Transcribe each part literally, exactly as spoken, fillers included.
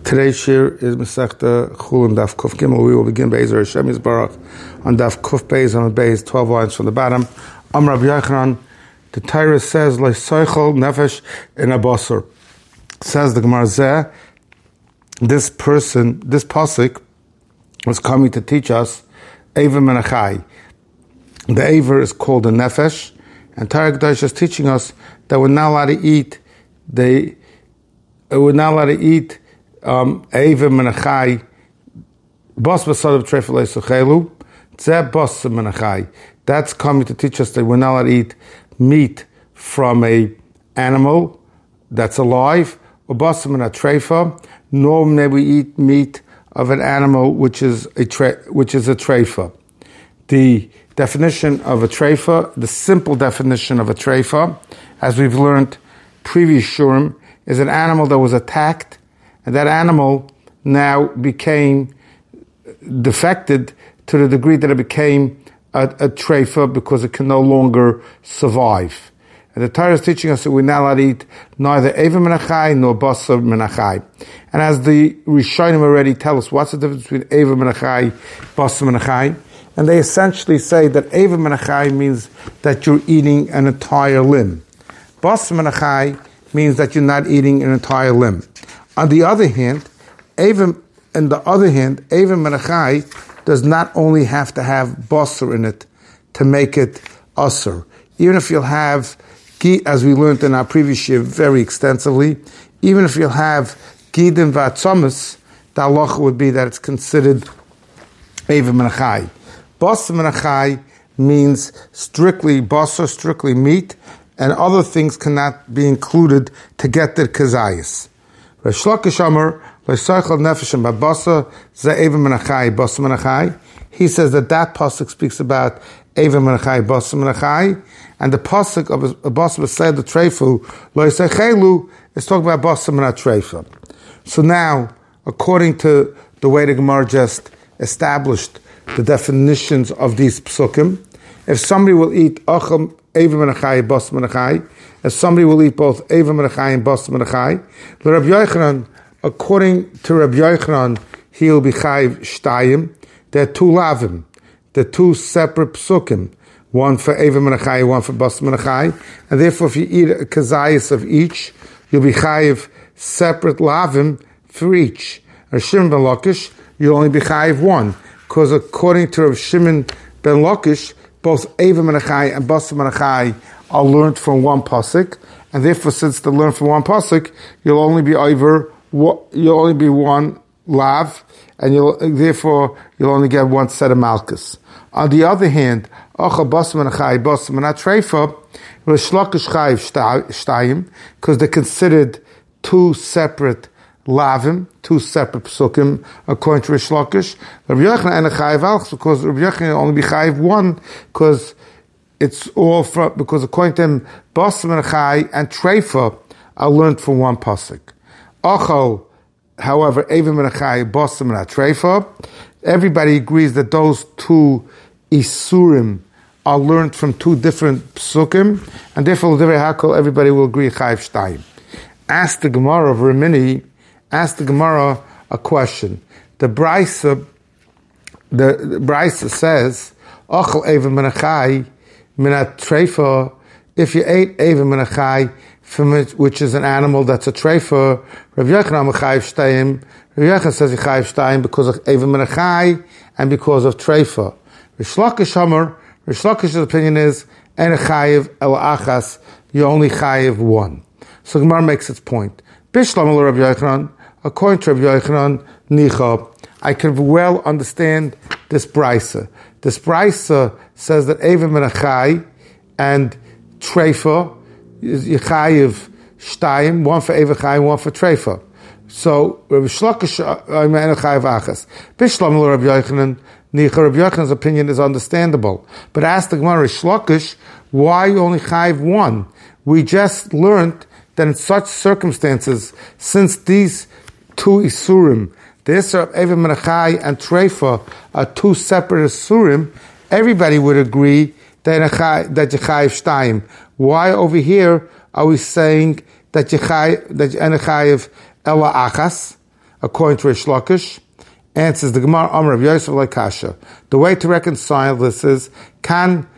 Today's shir is Masechta Chulin Daf Kuf Gimel. We will begin Be'ezer Hashem Yisbarach on Daf Kuf Beis on Beis, twelve lines from the bottom. Am Rabbi Yochanan, the Torah says, Leisoichel Nefesh in Abosor. Says the Gemara Zeh, this person, this pasuk was coming to teach us Eva Menachai. The Eva is called the Nefesh, and Torah Kedosh is teaching us that we're not allowed to eat the we're not allowed to eat um Eva Menachai Bos Basadav Trefel Esochelu Zeh Bos Menachai. That's coming to teach us that we're not allowed to eat meat from a animal that's alive, or Bos Menatrefa, nor may we eat meat of an animal which is a tre- which is a treifa. The definition of a treifa, the simple definition of a treifa, as we've learned previous shurim, is an animal that was attacked, and that animal now became defected to the degree that it became a, a treifa because it can no longer survive. And the Torah is teaching us that we're not allowed to eat neither Eva Menachai nor Basar Menachai. And as the Rishonim already tell us, what's the difference between Eva Menachai, Basar Menachai? And they essentially say that Eva Menachai means that you're eating an entire limb. Basar Menachai means that you're not eating an entire limb. On the other hand, Eva, on the other hand, Eva Menachai does not only have to have basar in it to make it asur. Even if you'll have, as we learned in our previous year very extensively, even if you'll have gidim v'atzomus, the halacha would be that it's considered Eva Menachai. Basar Menachai means strictly basar, strictly meat, and other things cannot be included to get the kazayas. Resh Lakish Amar, Leisoichel Nefesh and Babasa, Zeh Eva Menachai, Basar Menachai. He says that that pasuk speaks about Eva Menachai, Basar Menachai, and the pasuk of Basar B'Seder Treifu, Leisoichelu, is talking about Basar Menatreifa. So now, according to the way the Gemara just established the definitions of these psukim, if somebody will eat Acham, Eva Menachai, Basar Menachai, if somebody will eat both Eva Menachai and Basar Menachai, the Rabbi Yochanan, according to Rabbi Yochanan, he'll be Chayiv Shtayim. There are two lavim, the two separate psukim, one for Eva Menachai, one for Basar Menachai, and therefore if you eat a kazayas of each, you'll be Chayiv separate lavim for each. Rav Shimon ben Lakish, you'll only be Chayiv one, because according to Rav Shimon ben Lakish, both Eva Menachai and Basar Menachai are learned from one pasuk, and therefore, since they're learned from one pasuk, you'll only be over, you'll only be one lav, and you'll therefore you'll only get one set of malchus. On the other hand, Acha Basar Menachai, Basar Menatreifa, Resh Lakish Chayiv Shtayim, because they're considered two separate lavim, two separate psukim, according to Resh Lakish. Rabbi Yochanan and Chayiv Alchs, because Rabbi Yochanan only be Chayiv one, because it's all from, because according to him, Basar Menachai and Treifa are learned from one pasuk. Achal, however, Eva Menachai, Basar Menatreifa, everybody agrees that those two isurim are learned from two different psukim, and therefore, everybody will agree Chayiv Shtayim. Ask the Gemara of Rimini, ask the Gemara a question. The Brisa, the, the Brisa says, Achal Eva Menachai Minat Treifa, if you ate Eva Menachai, from it, which is an animal that's a treifa, Rav Yochanan Chayiv Shtayim, Rav Yochanan says Chayiv Shtayim because of Eva Menachai and because of treifa. Resh Lakish Amar, Resh Lakish's opinion is, En Chayiv El Achas, you only Chayiv one. So Gemara makes its point. Bishlam El Rav Yochanan, according to Rav Yochanan, Nicha, I can well understand this brisa. This brisa says that Eva Menachai and treifa is Yechayiv Shtayim, one for Eva Chayim, one for Treifa. So Rabbi Shlokish Amen Chayiv Achas. Bishlam Rabbi Yochanan, Nicha Rabbi Yochanan's opinion is understandable. But ask the Gemara Shlokish, why you only Chayiv one? We just learned that in such circumstances, since these two Isurim, the Isra of Eva Menachai and Treifa are two separate Isurim, everybody would agree that Yechayiv Shtayim. Why over here are we saying that Yechayiv, that Yechayiv Ela Achas? according to Rish Lakish. Answers the Gemara, Amar of Yosef like Kasha. The way to reconcile this is, Kan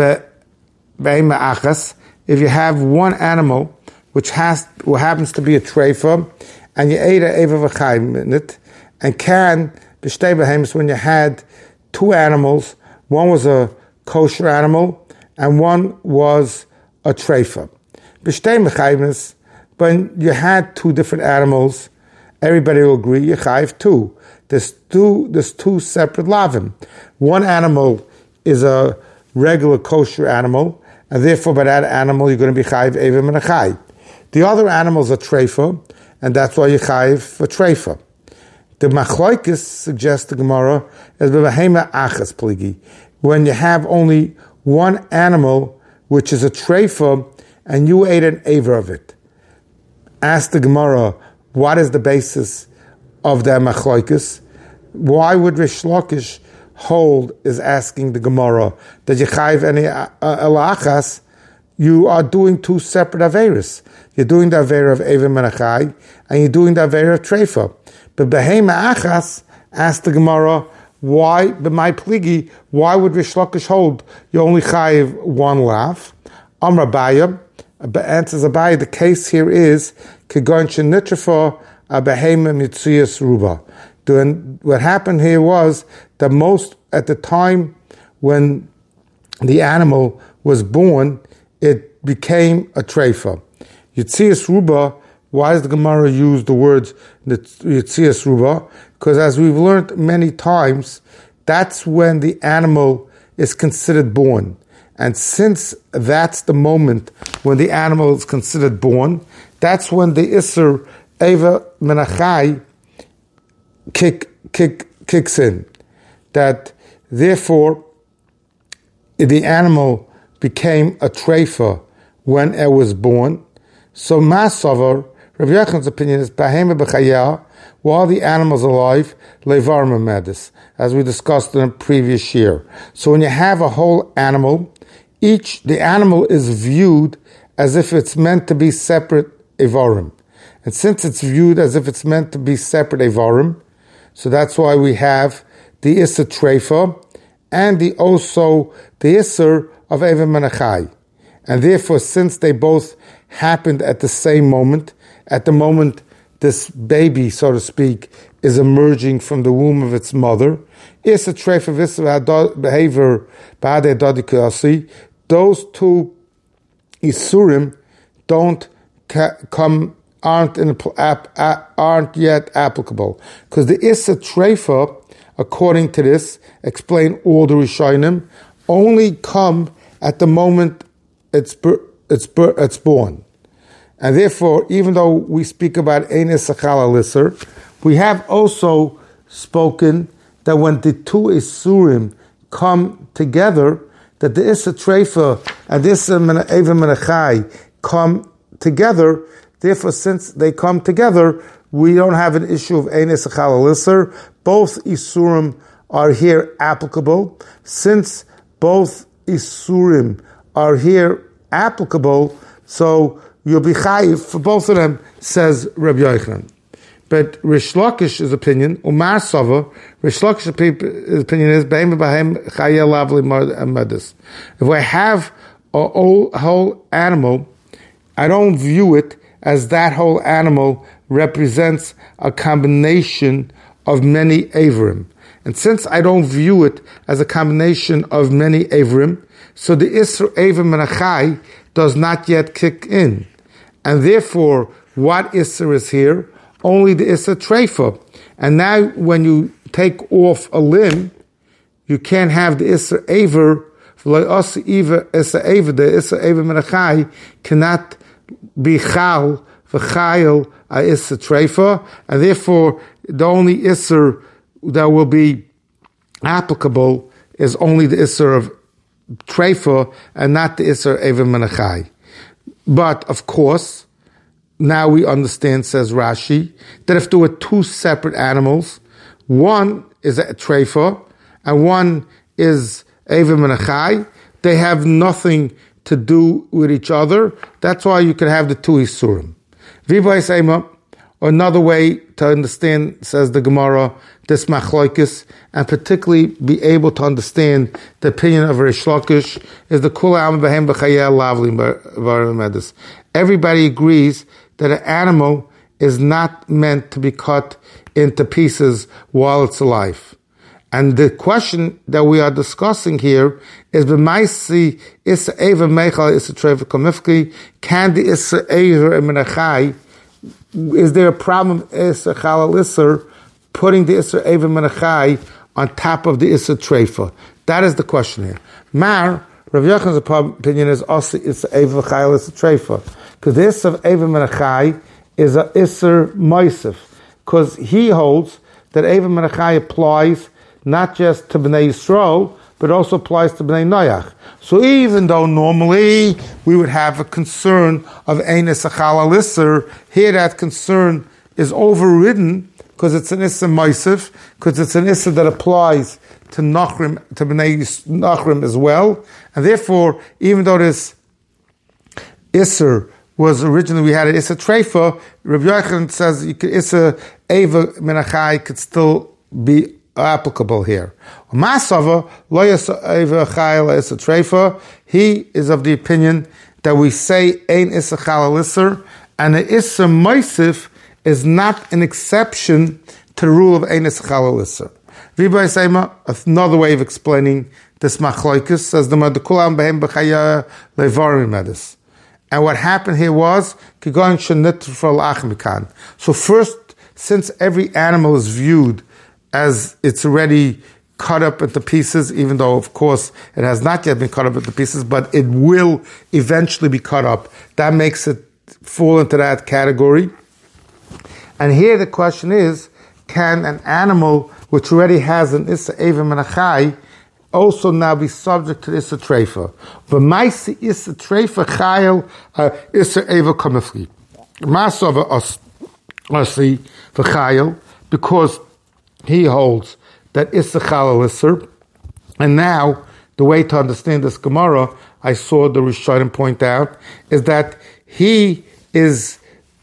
be'ema achas, if you have one animal which has, who happens to be a treifa, and you ate a eva v'chayim in it, and can b'shtei behemoths, when you had two animals, one was a kosher animal, and one was a treifa. B'shtei behemoths, when you had two different animals, everybody will agree, you chayv two. There's two, there's two separate lavim. One animal is a regular kosher animal, and therefore by that animal you're going to be chayiv evim and a chay. The other animals are treifa, and that's why you chayiv for treifa. The machloikis suggests the Gemara as b'vahema achas pligi, when you have only one animal which is a treifa, and you ate an aver of it. Ask the Gemara, what is the basis of that machloikis? Why would Rish Lakish hold, is asking the Gemara, that you chayiv any elachas? You are doing two separate averis. You're doing the aver of evim and achai, and you're doing the aver of treifa. But behema achas, asked the Gemara, why, b'may pligi, why would Rish Lakish hold you only chayiv one lav? Amar Abaya, answers Abaya, the case here is kegon shenitrafa a behema mitzuyas ruba. What happened here was that most, at the time when the animal was born, it became a treifa. Yitzias ruba, why does the Gemara use the words Yitzias ruba? Because as we've learned many times, that's when the animal is considered born. And since that's the moment when the animal is considered born, that's when the Isser Eva Menachai kick, kick, kicks in. That therefore the animal became a treifa when it was born. So Masavar, Rav Yochanan's opinion is Bahema B'chayah, while the animal's alive, Levar Memedis, as we discussed in a previous year. So when you have a whole animal, each, the animal is viewed as if it's meant to be separate Evarim. And since it's viewed as if it's meant to be separate Evarim, so that's why we have the Isser Treifa and the also the Isser of Evim Menachai. And therefore, since they both happened at the same moment, at the moment this baby, so to speak, is emerging from the womb of its mother, Isser Treifa Visser behavior Ba'adei Dodikasi, those two Isurim don't come aren't in, aren't yet applicable, because the Issa Treifa, according to this, explain all the Rishonim, only come at the moment it's it's it's born, and therefore, even though we speak about Ein Isachal Alisser, we have also spoken that when the two Isurim come together, that the Issa Treifa and the Issa Evim Menachai come together. Therefore, since they come together, we don't have an issue of Ein Isachal Alisser. Both Isurim are here applicable. Since both Isurim are here applicable, so you'll be chayiv for both of them, says Rabbi Yochanan. But Rish Lakish's opinion, Umar Sava, Rish Lakish's opinion is, if we have a whole animal, I don't view it as that whole animal represents a combination of many Averim. And since I don't view it as a combination of many Averim, so the Isser Avim Menachai does not yet kick in. And therefore, what Isser is here? Only the Isser Treifa. And now when you take off a limb, you can't have the Isser Aver, the Isser Avim Menachai cannot be Chal, V'chayil, a Isser Treifa, and therefore the only Isser that will be applicable is only the Isser of Treifa and not the Isser Evim Menachai. But of course, now we understand, says Rashi, that if there were two separate animals, one is a Treifa and one is Evim Menachai, they have nothing to do with each other. That's why you can have the two Isurim. V'bay Seima, Or another way to understand, says the Gemara, this machloikis, and particularly be able to understand the opinion of Rish Lakish, is the kula am behem b'chayel lavli medis. Everybody agrees that an animal is not meant to be cut into pieces while it's alive. And the question that we are discussing here is b'maisi isa eva mechal isa treva komifki, can the isa eva menachai, is there a problem isa chalal isser putting the isser eva menachai on top of the isser treifa? That is the question here. Mar, Rav Yochanan's opinion is also isser eva chalal isser treifa, because the isser of eva menachai is a isser moisef, because he holds that eva menachai applies not just to Bnei Yisrael, but also applies to Bnei Noach. So even though normally we would have a concern of Ein Issa Chalal Isser, here that concern is overridden because it's an Issa Moisef, because it's an Issa that applies to Nachrim, to Bnei Nachrim as well. And therefore, even though this Isser was originally, we had an Issa Treifa, Rabbi Yochanan says you could, Issa Eva Menachai could still be applicable here. Masava lo yaseva chayil isa treifa. He is of the opinion that we say ein isa chalal iser, and the isa moisif is not an exception to the rule of ein isa chalal iser. V'bay seima, another way of explaining this machloikus, says the madkulam behem b'chaya levarim medis. And what happened here was kigon shenit for achmikan. So first, since every animal is viewed as it's already cut up into pieces, even though, of course, it has not yet been cut up into pieces, but it will eventually be cut up. That makes it fall into that category. And here the question is, can an animal which already has an Issa Eva Menachai also now be subject to Issa Treifa? V'maisi Issa Treifa Chayil Issa Eva Kamifli. Masova Asi V'Chayil, because he holds that Issa Chalal Isser. And now, the way to understand this Gemara, I saw the Rishonim point out, is that he is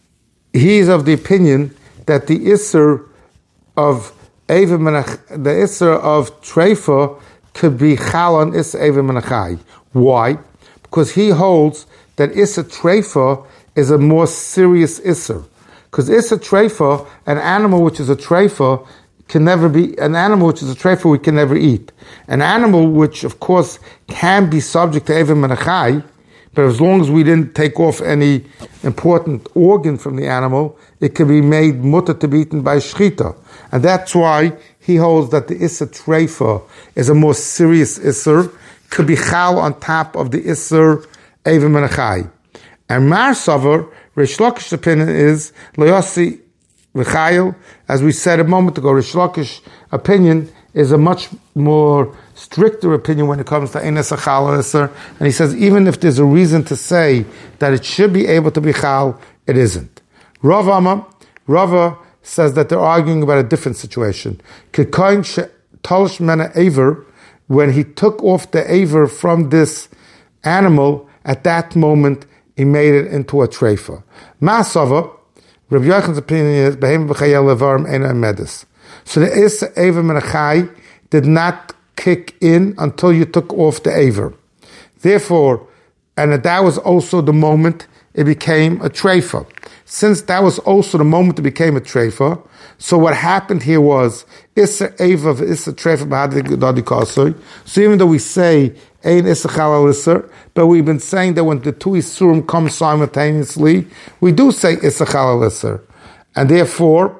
he is of the opinion that the Isser of Eva Menach, the Isser of Treifa could be Chal on Issa Eva Menachai. Why? Because he holds that Issa Treifa is a more serious Isser. Because Issa Treifa, an animal which is a Treifa, can never be, an animal which is a treifa we can never eat. An animal which, of course, can be subject to Eva Menachai, but as long as we didn't take off any important organ from the animal, it can be made mutter to be eaten by shchita. And that's why he holds that the Isser treifa is a more serious Isser, could be chal on top of the Isser Eva Menachai. And Mar Savar, Rish Lakish's opinion is, Loyasi V'chayil, as we said a moment ago, Rish Lakish opinion is a much more stricter opinion when it comes to Ein Issa Chalal Isser, and he says even if there's a reason to say that it should be able to be Chal, it isn't. Rav Amma, Rava says that they're arguing about a different situation. K'koin tolish mena aver, when he took off the aver from this animal, at that moment he made it into a treifa. Masava, Rabbi Yochanan's opinion is behem b'chayel levarim ein medis. So the Issa Eva Menachai did not kick in until you took off the Aver. Therefore, and that was also the moment it became a treifa. Since that was also the moment it became a treifa, so what happened here was Issa Eva Issa treifa b'hadi kasoi. So even though we say Ein Issa Chalal Isser, but we've been saying that when the two Isurim come simultaneously, we do say Issa Chalal Isser. And therefore,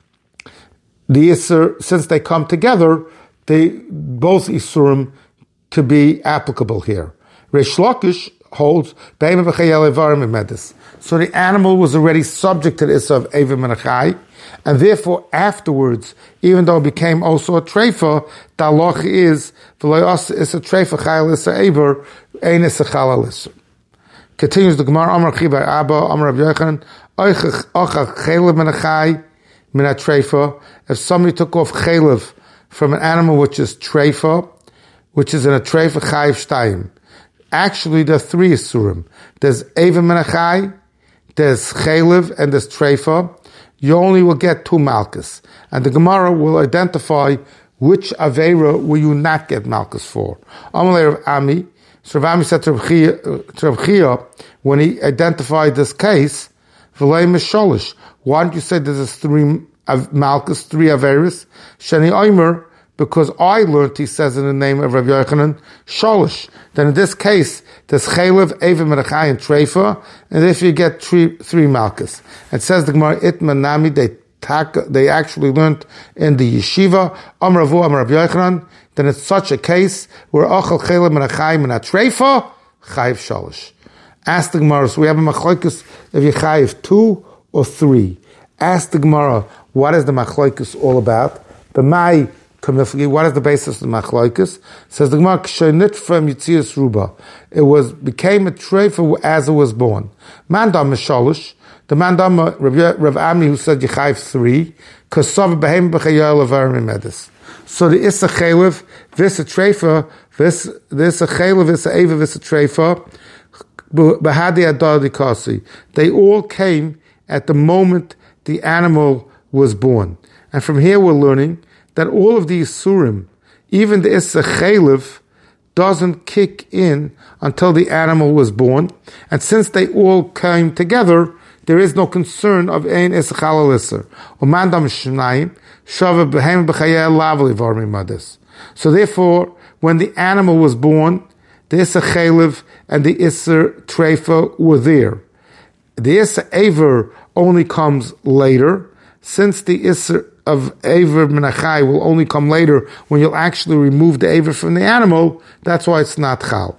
the Isser, since they come together, they both Isurim to be applicable here. Rish Lakish holds so the animal was already subject to the Issa of Eva Menachai, and therefore afterwards, even though it became also a treifa, the halach is Issa treifa chayil Issa Eber ein Issa chalal Issa. Continues the Gemara, Amar Chibar Abba, Amar Rabbi Yochanan, Ochach chaylev menachai min treifa. If somebody took off chaylev from an animal which is treifa, which is in a treifa chayiv shtayim. Actually, there are three isurim. There's Eva Menachai, there's Chaylev, and there's Treifa. you only will get two malchus. And the Gemara will identify which Aveira will you not get malchus for. Amalei Rav Ami, so Rav Ami said to Rav Chia, when he identified this case, V'lei Misholish, why don't you say there's three malchus, three Aveiris? Shani Omer, because I learned, he says in the name of Rav Yochanan, Sholish. Then in this case, there's Chaylev, Eva, Menachai, and Treifa, and if you get three, three malchus. It says the Gemara, Itman Nami, they they actually learned in the yeshiva, Amar Avu, Amar Rav Yochanan, then it's such a case where Ochel, Chaylev, Menachai, Menat Treifa, Chayiv Sholish. Ask the Gemara, so we have a machlokes if you chayiv two or three. Ask the Gemara, what is the machlokes all about? The Mai, what is the basis of the machlokes? Says the Gemara, Kshenit from Yitzias Ruba. It was became a treifa as it was born. Mandam Misholish, the Mandam Rav Ami who said Yechayiv three, Kasav Behem B'chayel Avarim Medis. So the Issa Chaylev, this a treifa, this this a Chaylev, this a Eva, this a treifa. They all came at the moment the animal was born. And from here we're learning that all of these surim, even the Issa Chaylev, doesn't kick in until the animal was born. And since they all came together, there is no concern of ein Issa Chalal Isser. So therefore, when the animal was born, the Issa Chaylev and the Isser Treifa were there. The Isser Aver only comes later, since the Isser of Aver Menachai will only come later when you'll actually remove the Aver from the animal. That's why it's not Chal.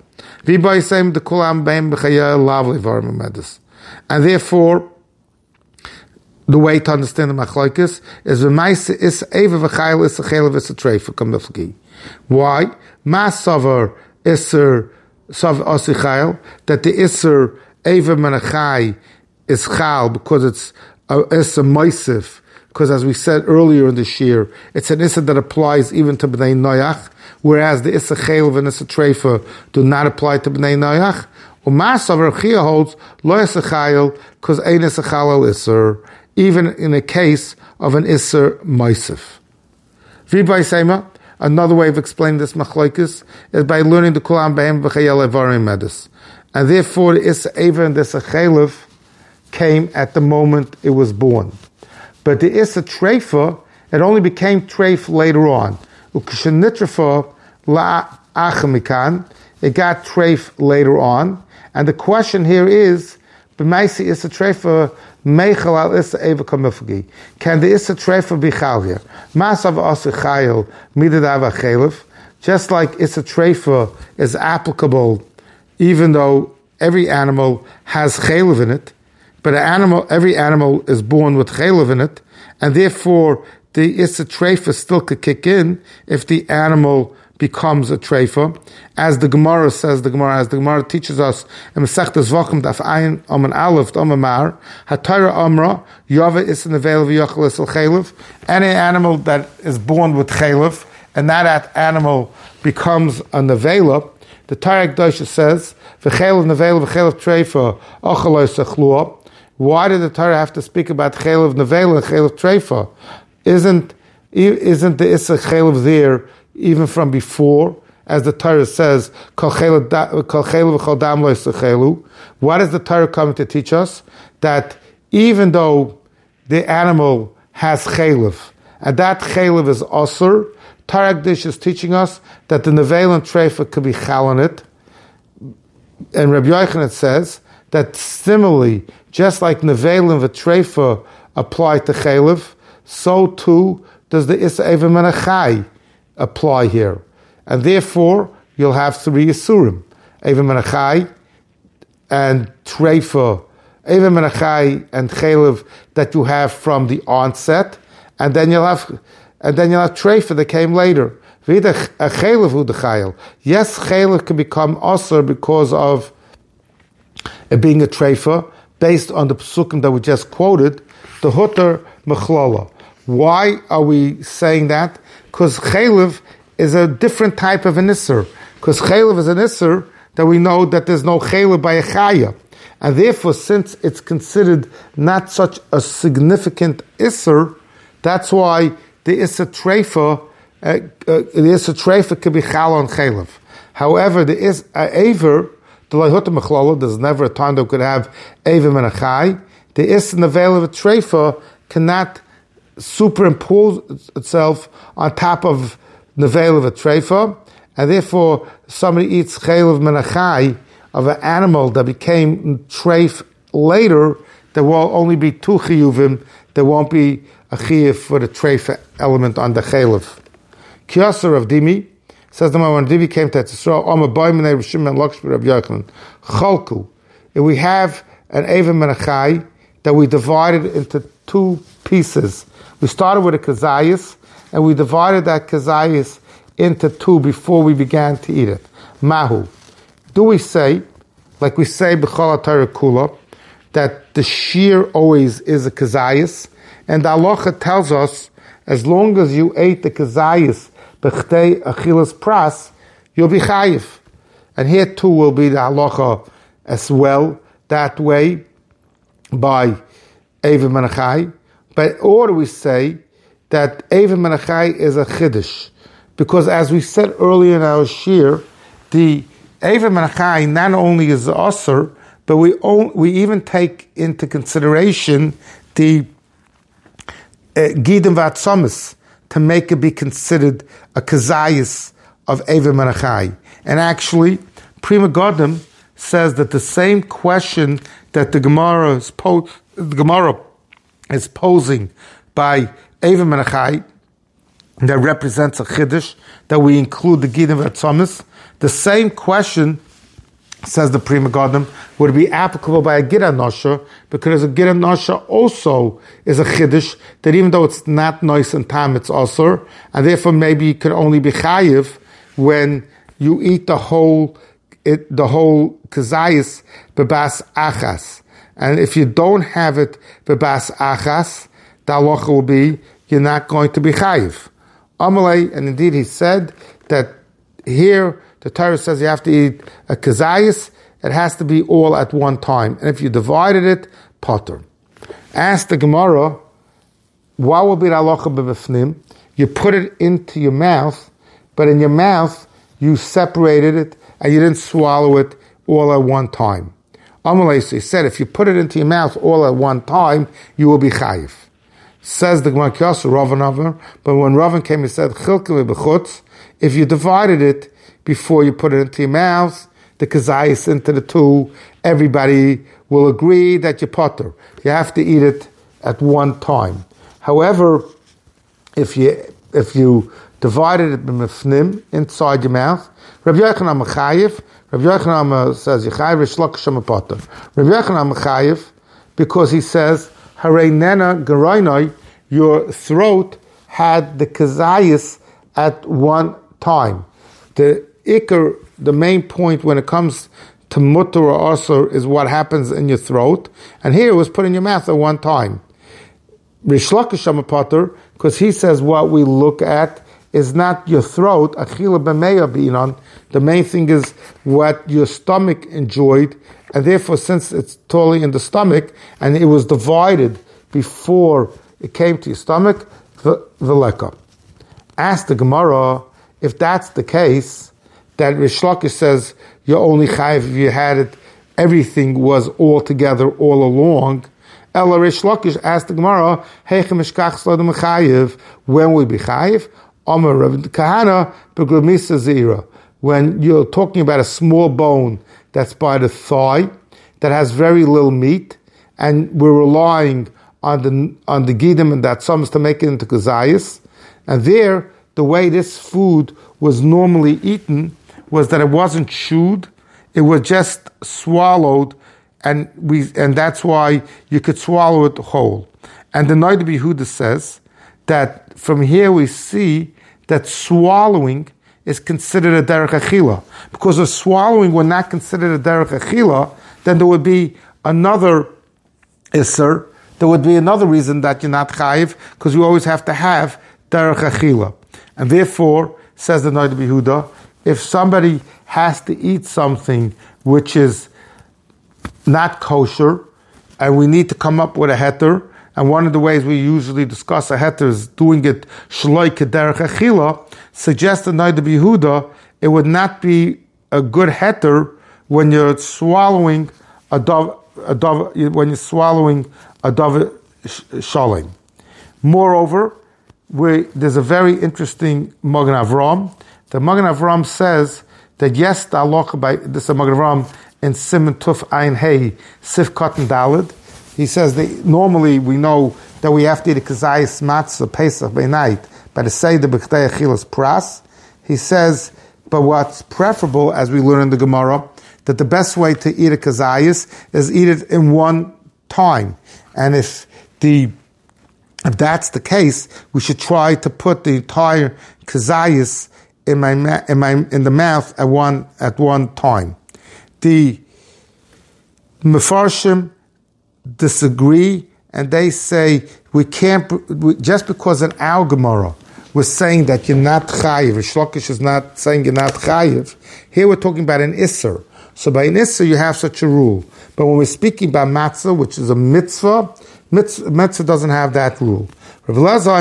And therefore, the way to understand the Machlokes is V'maisa Isser Aver V'chayel Isser Chaylev Isser Treifa Kamifgi. Why? Masavar Isser Sav Osichayel, that the Isser Eva Menachai is Chal because it's a Isser Moisif, because as we said earlier in the Shir, it's an Isser that applies even to Bnei Noach, whereas the Isser Chaylev and Isser Treifa do not apply to Bnei Noach. Umasav Rav Chia holds Lo Isser Chayel because Ein Isser Chalal Isser, even in a case of an Isser Moisif. V'bai Sema. Another way of explaining this machlokes is by learning the Kulam Behem B'chayel Evarim Medis. And therefore the Issa Eva and the Issa Chaylev came at the moment it was born. But the Issa Treifa, it only became treif later on. Ukshenitrafa la achamikan, it got treif later on. And the question here is, b'maisi Issa Treifa meichel al Issa Eva kamifgi. Can the Issa Treifa be chal here? Masav asa chayil midadav achelev. Just like Issa Treifa is applicable, even though every animal has chaylev in it, but an animal, every animal is born with chaylev in it, and therefore the Issa Treifa still could kick in if the animal becomes a treifa, as the Gemara says. The Gemara, as the Gemara teaches us in Masechtas Zvachim Daf Ayin Amen Aleph Amen Mar, Hatayra Amra Yava Issa Nevel V'Yachal Issa Chaylev. Any animal that is born with chaylev and that animal becomes a nevela, the Torah Kedosha says V'Chaylev Nevela V'Chaylev Treifa Achaloi Sechlua. Why did the Torah have to speak about chaylev nevela and chaylev treifa? Isn't isn't the Issa Chaylev there even from before, as the Torah says, what is the Torah coming to teach us? That even though the animal has chaylev, and that chaylev is osur, Torah Dish is teaching us that the nevel and treifa could be chal on it. And Rabbi Yochanan says that similarly, just like nevel and treifa apply to chaylev, so too does the Issa Eva Menachai apply here. And therefore, you'll have three Yisurim. Eva Menachai and Treifa, Eva Menachai and Chaylev that you have from the onset, and then you'll have and then you'll have Treifa that came later. Yes, Chaylev can become Osir because of it being a Treifa, based on the Pesukim that we just quoted, the Hutter Mechlala. Why are we saying that? Because chaylev is a different type of an isser. Because chaylev is an isser that we know that there's no chaylev by a chaya. And therefore, since it's considered not such a significant Isser, that's why the Isser Treifa, uh, uh, the Isser Treifa could be Chal on Chalev. However, the Is uh, Aver, the Leihuta Mechlala, there's never a time that we could have Aver Menachai. The Isser Nevel of a Treifa cannot superimpose itself on top of Nevel of a Treifa, and therefore somebody eats Chalev Menachai of an animal that became treif later, there will only be two chiyuvim, there won't be a chiyuv for the treif element on the chalev. Kiyasar of Dimi, says the man, when Dimi came to Yisrael, Omer Boimenei Rishim and Lakshmi Rav Yochanan, Chalku, if we have an Eva Menachai that we divided into two pieces, we started with a kazayas, and we divided that kazayas into two before we began to eat it. Mahu. Do we say, like we say b'chol ha'Torah kula, that the shear always is a kazayas, and the halacha tells us as long as you ate the kazayas b'chtei achilas pras, you'll be chayiv. And here too will be the halacha as well that way by Eva Menachai. But or do we say that Eva Menachai is a chiddush, because as we said earlier in our shear, the Eva Menachai not only is the Asr, but we own, we even take into consideration the uh, Gidim Vatsamis to make it be considered a Kazayas of Eva Menachai. And actually, Prima Godim says that the same question that the Gemara is, po- the Gemara is posing by Eva Menachai, that represents a Chiddush, that we include the Gidim Vatsamis, the same question, says the Prima Godim, would be applicable by a Gira Nosha, because a Gira Nosha also is a Chiddush, that even though it's not nice and tam, it's Asur, and therefore maybe you can only be Chayiv when you eat the whole it, the whole Kazayas Bebas Achas. And if you don't have it Bebas Achas, the halacha will be, you're not going to be Chayiv. Amalei, and indeed he said that here, the Torah says you have to eat a kazayas, it has to be all at one time. And if you divided it, potter. Ask the Gemara, what will be the halacha b'bifnim? You put it into your mouth, but in your mouth, you separated it, and you didn't swallow it all at one time. Amalei, so he said, if you put it into your mouth all at one time, you will be chayiv. Says the Gemara Kiyasa, Ravan, but when Ravan came, he said, Chilkele b'chutz, if you divided it before you put it into your mouth, the kazayas into the two, everybody will agree that you're potter. You have to eat it at one time. However, if you if you divided it b'mifnim inside your mouth, Rabbi Yochanan Mechayev, Rabbi Yochanan says Yechayev Rish Lakish potter. Rabbi Yochanan Mechayev, because he says Harei nena gerainai, your throat had the kazayas at one time. The ikar, the main point when it comes to mutter or asur is what happens in your throat, and here it was put in your mouth at one time. Rish Lakish potter, because he says what we look at is not your throat, achila b'meya b'inan. The main thing is what your stomach enjoyed, and therefore, since it's totally in the stomach, and it was divided before it came to your stomach, the leka. Ask the Gemara, if that's the case, that Rish Lakish says you're only chayiv if you had it, everything was all together all along. Ella Rish Lakish asked the Gemara, heichem ishkach slodem chayiv, when will we be chayiv? Omer Rav Kahana b'gramisa zira. When you're talking about a small bone that's by the thigh, that has very little meat, and we're relying on the on the gidim and that sums to make it into kazayas, and there, the way this food was normally eaten was that it wasn't chewed, it was just swallowed, and we and that's why you could swallow it whole. And the Noda B'Yehuda says that from here we see that swallowing is considered a derech achila. Because if swallowing were not considered a derech achila, then there would be another isser, there would be another reason that you're not chayiv, because you always have to have derech achila. And therefore, says the Noda B'Yehuda, if somebody has to eat something which is not kosher, and we need to come up with a heter. And one of the ways we usually discuss a heter is doing it shloi kederech achila. Suggested Noda B'Yehuda, it would not be a good heter when you're swallowing a dove, a dove when you're swallowing a dove shalim. Moreover, we, there's a very interesting Magen Avram. The Magen Avram says that yes, the halacha by this is Magen Avram in Siman Tuf Ein Hey Sif Cotton Dalid. He says that normally we know that we have to eat a kazayis matzah Pesach by night, but the Seder b'chtei achilas pras. He says, but what's preferable, as we learn in the Gemara, that the best way to eat a kazayis is eat it in one time. And if the if that's the case, we should try to put the entire kazayis in my in my in the mouth at one at one time. The Mefarshim disagree, and they say we can't we, just because in our Gemara we're saying that you're not chayiv. Shlokish is not saying you're not chayiv. Here we're talking about an isser. So by an isser you have such a rule. But when we're speaking about matzah, which is a mitzvah, mitzvah, mitzvah doesn't have that rule. Rav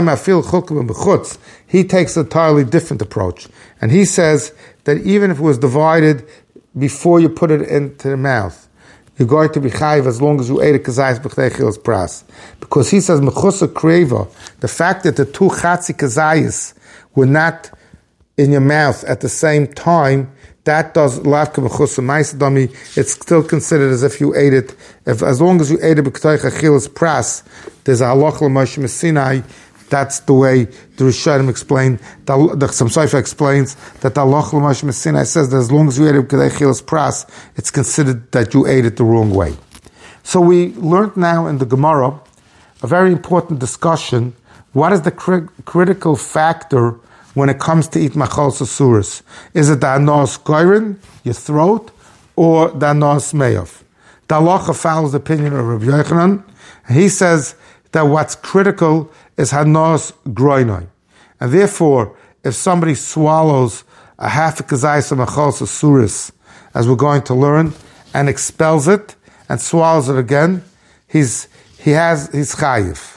Elazar, he takes an entirely different approach, and he says that even if it was divided before you put it into the mouth, you're going to be chayiv as long as you ate a kazayis b'chtei chilas pras. Because he says, mechusa kreva, the fact that the two chatzi kazayis were not in your mouth at the same time, that does lavka mechusa ma'asadami. It's still considered as if you ate it. If as long as you ate it b'chtei chilas pras, there's a halacha l'Moshe Sinai. That's the way the Rishonim explain. The, the Chassam Sofer explains that the halacha l'Moshe Sinai says that as long as you ate it b'chtei chilas pras, it's considered that you ate it the wrong way. So we learned now in the Gemara a very important discussion. What is the cri- critical factor when it comes to eat machal sasuris? Is it the anos goyrin, your throat, or the anos meyav? The halacha follows the opinion of Rabbi Yochanan, and he says that what's critical is hanos groinoi. And therefore, if somebody swallows a half a kazayis of machal sasuris, as we're going to learn, and expels it, and swallows it again, he's he has he's chayiv.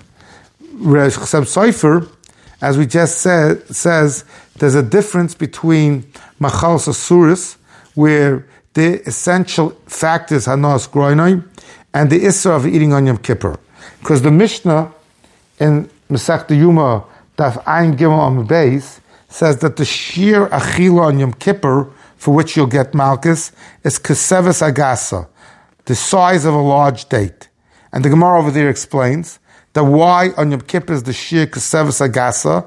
Rosh Chassam Sofer, as we just said, says there's a difference between machal sasuris, where the essential factor is hanos groinoi, and the issur of eating on Yom Kippur. Because the Mishnah in Masechta Yuma Daf Ein Gimel on Beis says that the sheer achila on Yom Kippur, for which you'll get malchus, is keseves agasa, the size of a large date. And the Gemara over there explains that why on Yom Kippur is the sheer keseves agasa,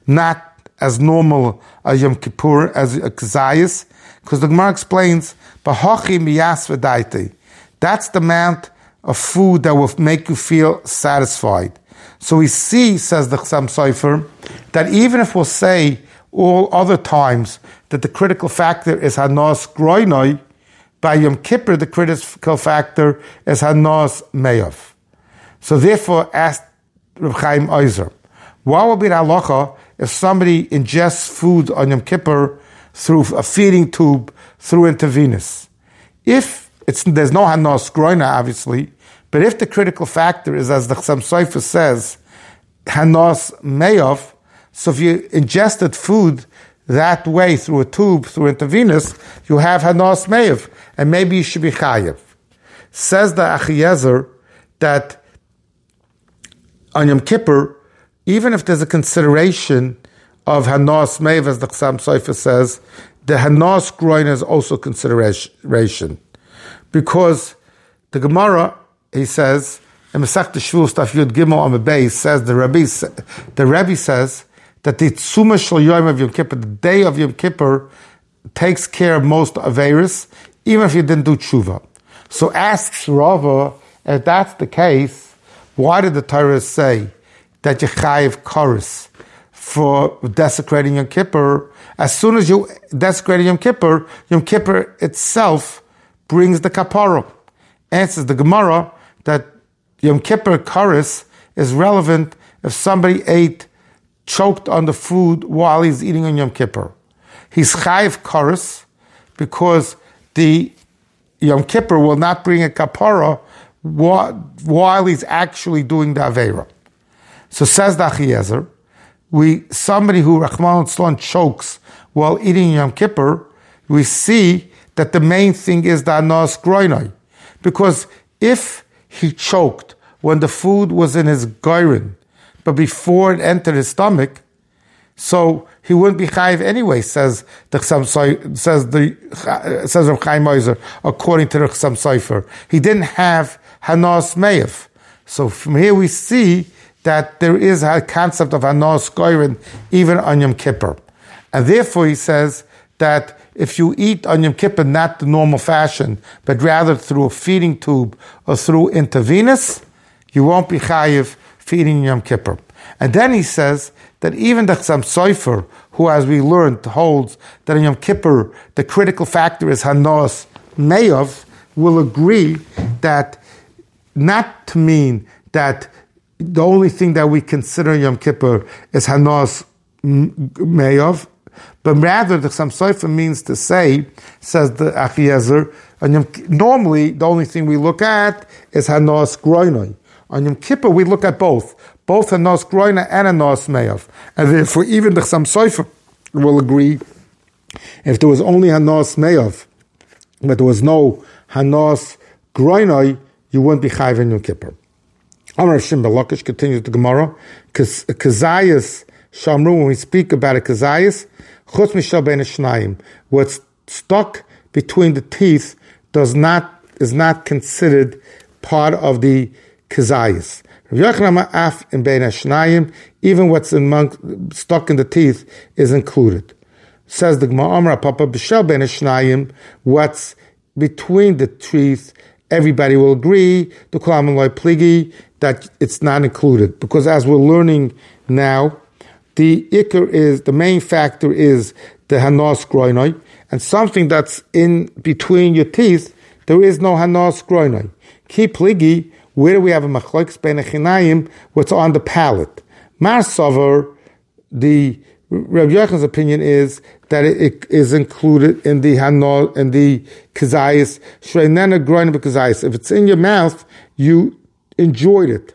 not as normal a Yom Kippur as a kazayis, because the Gemara explains, Bahachi miyas v'daiti. That's the amount of food that will make you feel satisfied. So we see, says the Chassam Sofer, that even if we'll say all other times that the critical factor is hanos groinoi, by Yom Kippur the critical factor is hanos meyav. So therefore, asked Reb Chaim Oizer, what would be the halacha if somebody ingests food on Yom Kippur through a feeding tube, through intravenous? If it's there's no hanos groina, obviously, but if the critical factor is, as the Chassam Sofer says, hanos meyav, so if you ingested food that way through a tube, through intravenous, you have hanos meyav, and maybe you should be chayiv. Says the Achiezer that on Yom Kippur, even if there's a consideration of hanos meyav, as the Chassam Sofer says, the hanos groin is also consideration. Because the Gemara, he says, in Masechta Shvuos Daf Yud Gimel on the base, says the Rebbe, the Rebbe says that the Tzuma Shel Yom of Yom Kippur, the day of Yom Kippur, takes care of most averis, even if you didn't do tshuva. So asks Rava, if that's the case, why did the Torah say that you chayiv koros for desecrating Yom Kippur? As soon as you desecrate Yom Kippur, Yom Kippur itself brings the kapara. Answers the Gemara that Yom Kippur koros is relevant if somebody ate, choked on the food while he's eating on Yom Kippur. He's chayiv koros because the Yom Kippur will not bring a kapara while he's actually doing the Aveira. So says the Achiezer, we somebody who Rachman Tzlon chokes while eating Yom Kippur, we see that the main thing is the anos groinoi. Because if he choked when the food was in his goyrin, but before it entered his stomach, so he wouldn't be chayiv anyway, says the says the says Rav Chaim Ozer, according to the Chassam Sofer. He didn't have hanos meif. So from here we see that there is a concept of hanos goyrin even on Yom Kippur, and therefore he says that if you eat on Yom Kippur not the normal fashion, but rather through a feeding tube or through intravenous, you won't be chayiv feeding Yom Kippur. And then he says that even the Chassam Sofer, who, as we learned, holds that in Yom Kippur the critical factor is hanos me'ov, will agree that not to mean that the only thing that we consider Yom Kippur is hanos me'ov, but rather the Chassam Sofer means to say, says the Achiezer, normally the only thing we look at is hanos groinoi. On Yom Kippur we look at both. Both hanos groina and hanos me'ov. And therefore even the Chassam Sofer will agree, if there was only hanos me'ov, but there was no hanos groinoi, you wouldn't be chayiv in Yom Kippur. Amar Shim Belakish continues the Gemara. Kazayas Shamru, when we speak about a kazayas, chutz mishal ben shnayim, what's stuck between the teeth does not is not considered part of the kazayas. Even what's among, stuck in the teeth is included. Says the Gemara, Amar Papa b'shel ben shnayim, what's between the teeth, everybody will agree, the Kol Loy Pligi, that it's not included. Because as we're learning now, the ikar is, the main factor is the hanos groinoi, and something that's in between your teeth, there is no hanos groinoi. Ki pligi, where do we have a machlokes ben echinayim, what's on the palate? Mar Sover, the Rabbi Yochanan's opinion is that it, it is included in the hanos, in the kazayis, shreinena groinoi b'kazayis. If it's in your mouth, you enjoyed it.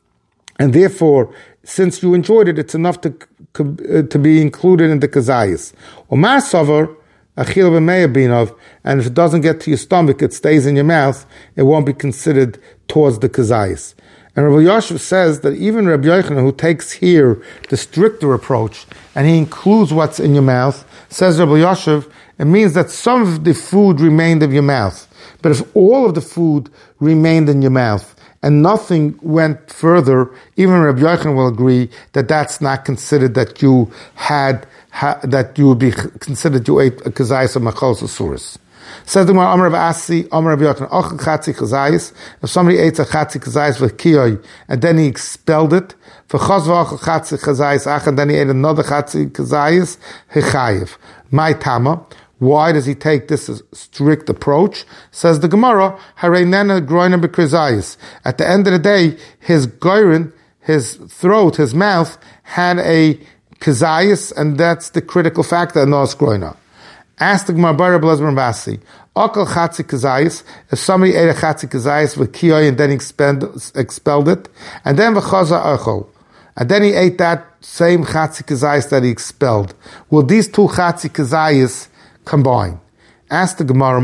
And therefore, since you enjoyed it, it's enough to uh, to be included in the kazayis. Or masavar achil b'meya, and if it doesn't get to your stomach, it stays in your mouth, it won't be considered towards the kazayis. And Rabbi Yosef says that even Rabbi Yochanan, who takes here the stricter approach, and he includes what's in your mouth, says Rabbi Yosef, it means that some of the food remained in your mouth. But if all of the food remained in your mouth, and nothing went further, even Rabbi Yochanan will agree that that's not considered that you had, ha, that you would be considered you ate a kazayis of machos asuris. Says the Gemara, Amar Rav Asi, Amar Rabbi Yochanan, Ochel chatzi kazayis, if somebody ate a chatzi kazayis with kiyoi, and then he expelled it, for chazva ochel chatzi kazayis ach, and then he ate another chatzi kazayis, hechayiv. My tama, why does he take this strict approach? Says the Gemara, Hareinena groina b'krizayis. At the end of the day, his goyrin, his throat, his mouth, had a kazayis, and that's the critical factor, nos groina. Ask the Gemara, Bar Blazmer Basi, Okal chatzi kazayis, if somebody ate a chatzi kazayis with kiyoi and then expelled, expelled it, and then v'chaza ochel, and then he ate that same chatzi kazayis that he expelled, will these two chatzi kazayis combine? Ask the Gemara,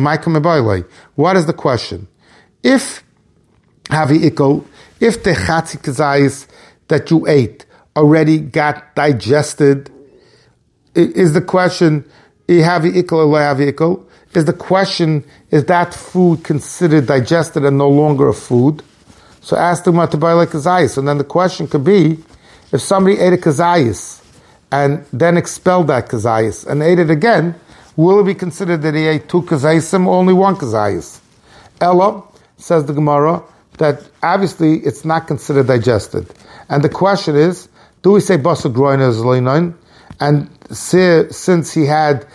what is the question? If Havi Ikol, if the Chatzi Kazayis that you ate already got digested, is the question, Havi Ikol or Havi Ikol? Is the question, is that food considered digested and no longer a food? So ask the Gemara to buy like Kazayis. And then the question could be, if somebody ate a Kazayis and then expelled that Kazayis and ate it again, will it be considered that he ate two kazayisim or only one kazayis? Ella, says the Gemara, that obviously it's not considered digested. And the question is, do we say basa groina is leinain? And since he had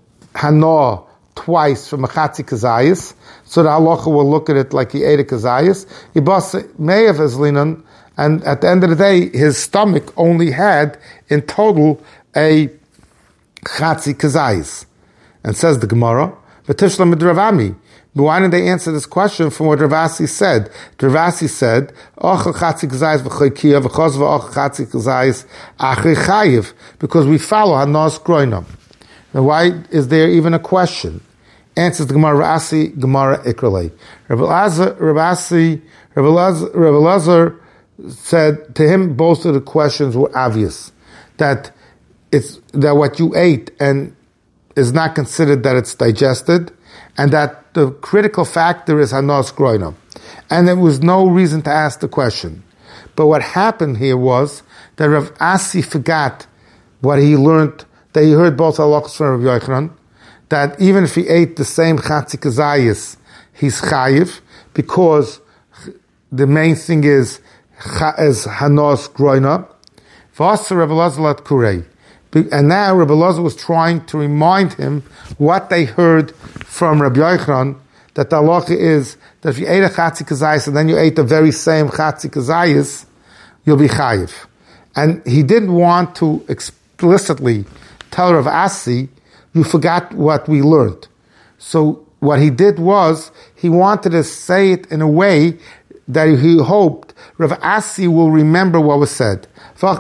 hana twice from a chatzi kazayis, so the halacha will look at it like he ate a kazayis. He basa me'ev is leinain, and at the end of the day, his stomach only had in total a chatzi kazayis. And says the Gemara, V'tishla mid Rav Ami, But why didn't they answer this question from what Rav Asi said? Rav Asi said, because we follow Hanos Groinam. Now why is there even a question? Answers the Gemara Rav Asi, Gemara Ikralei. Rav Asi, Rav Elazar said to him both of the questions were obvious. That it's that what you ate and is not considered that it's digested, and that the critical factor is Hanos Groinam. And there was no reason to ask the question. But what happened here was that Rav Asi forgot what he learned, that he heard both halachos from Rav Yochanan, that even if he ate the same chatzik kazayis, he's chayiv, because the main thing is, is Hanos Groinam. V'asa Rav Elazar Kurei. And now Rabbi Elazar was trying to remind him what they heard from Rabbi Yochanan, that the halacha is that if you ate a chatzik kazayis and then you ate the very same chatzik kazayis, you'll be chayiv. And he didn't want to explicitly tell Rav Asi, you forgot what we learned. So what he did was, he wanted to say it in a way that he hoped Rav Asi will remember what was said. Why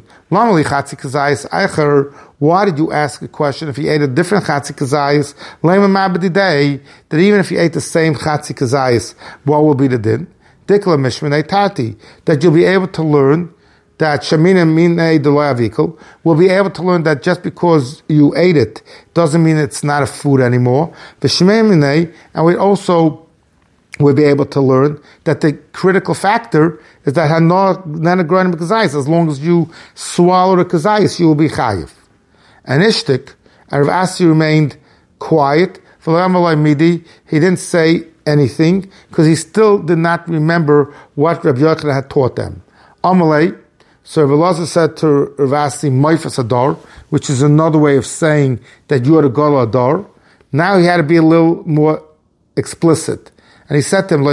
did you ask a question if you ate a different chatzik kazayis? That even if you ate the same chatzik kazayis, what will be the din? Dikla mishmanei tati. That you'll be able to learn that shamina minei deloyavikal will be able to learn that just because you ate it doesn't mean it's not a food anymore. And we also will be able to learn that the critical factor is that hanagronim kazayis. As long as you swallow the kazayis, you will be chayiv. And Ishtik, and Rav Asi remained quiet. He didn't say anything because he still did not remember what Rav Yochanan had taught them. Amalei. So Rav Elazar said to Rav Asi, Moifas Adar, which is another way of saying that you are the Gadol Adar. Now he had to be a little more explicit. And he said to him,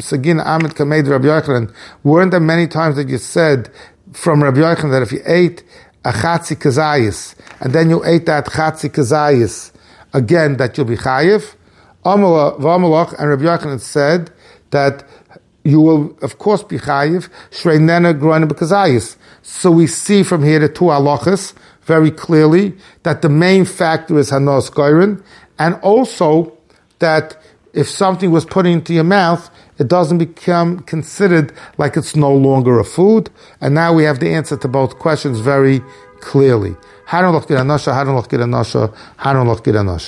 weren't there many times that you said from Rabbi Yochanan that if you ate a chatzik kazayis, and then you ate that chatzik kazayis again, that you'll be chayiv? And Rabbi Yochanan said that you will, of course, be chayiv. So we see from here the two halachas very clearly that the main factor is hanos goyrin, and also that if something was put into your mouth, it doesn't become considered like it's no longer a food. And now we have the answer to both questions very clearly.